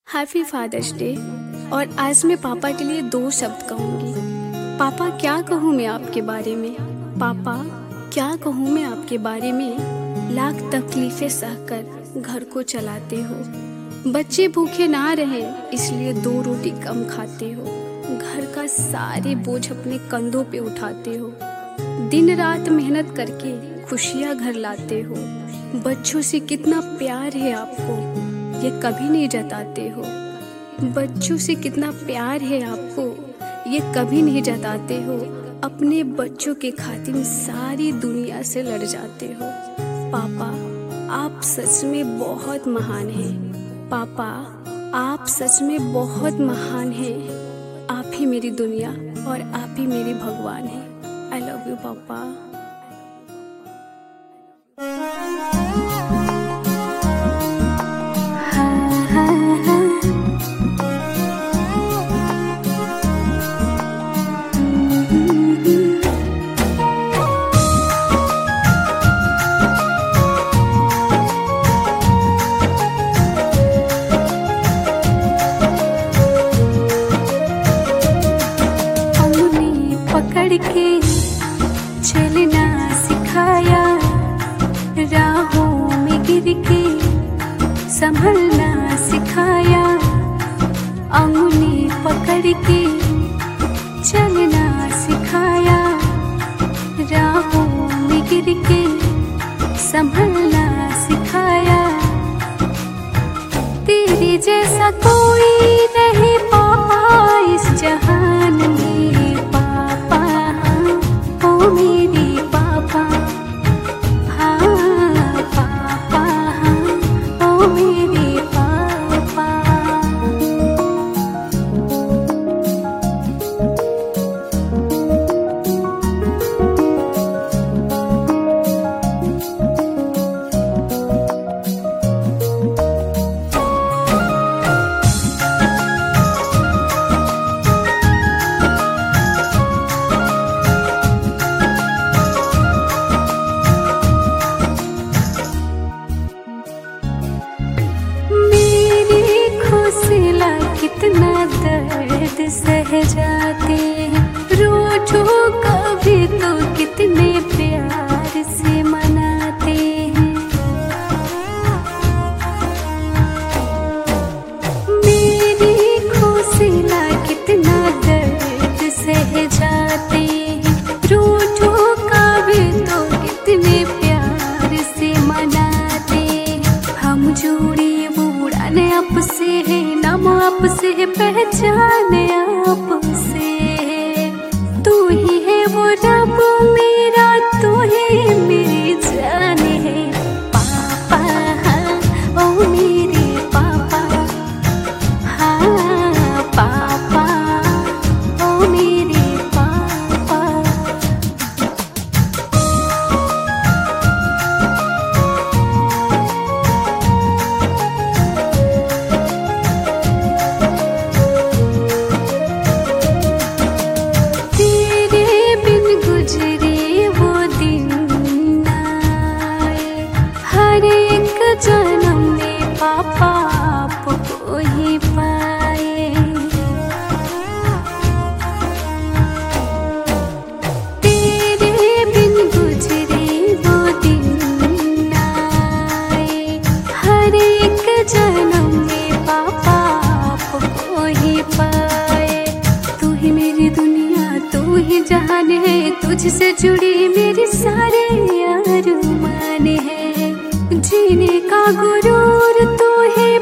Happy father's day. और आज मैं पापा के लिए 2 शब्द कहूँगी। पापा क्या कहूँ मैं आपके बारे में, पापा क्या कहूँ मैं आपके बारे में। लाख तकलीफ़ें सहकर घर को चलाते हो, बच्चे भूखे ना रहें इसलिए 2 रोटी कम खाते हो, घर का सारे बोझ अपने कंधों पे उठाते हो, दिन रात मेहनत करके खुशियाँ घर लाते हो। बच्चों से कितना प्यार है आपको ये कभी नहीं जताते हो, बच्चों से कितना प्यार है आपको ये कभी नहीं जताते हो। अपने बच्चों के खातिर सारी दुनिया से लड़ जाते हो। पापा आप सच में बहुत महान हैं। पापा आप सच में बहुत महान हैं। आप ही मेरी दुनिया और आप ही मेरे भगवान हैं। आई लव यू पापा। पकड़ के चलना सिखाया, राहों में गिर के संभलना सिखाया। अंगुली पकड़ के चलना सिखाया, राहों में गिर के संभलना सिखाया। तेरे जैसा कोई नहीं पापा इस जहान में। मेरी पापा हाँ पापा हाँ ओ मेरे पापा। कितना दर्द सह जाते हैं, रोजो कभी तो कितने प्यार से मनाते हैं। मेरी खोसला कितना दर्द सह जाते हैं, रोजो कभी तो कितने प्यार से मनाते हैं। हम जोड़ी उड़ाने आपसे है, नाम आपसे है, पहचान आपसे है। तू ही है वो रब मेरा, तू ही मेरी जान है। पापा हाँ ओ मेरे पापा हाँ पापा ओ मेरे पापा। जन्म में पापा आपको ही पाए, तेरे बिन गुजरे वो दिन आए। हर एक जन्म में पापा आपको ही पाए। तू ही मेरी दुनिया तू ही जहान है, तुझसे जुड़ी मेरी सारे अरमान है। जीने का गुरूर तू ही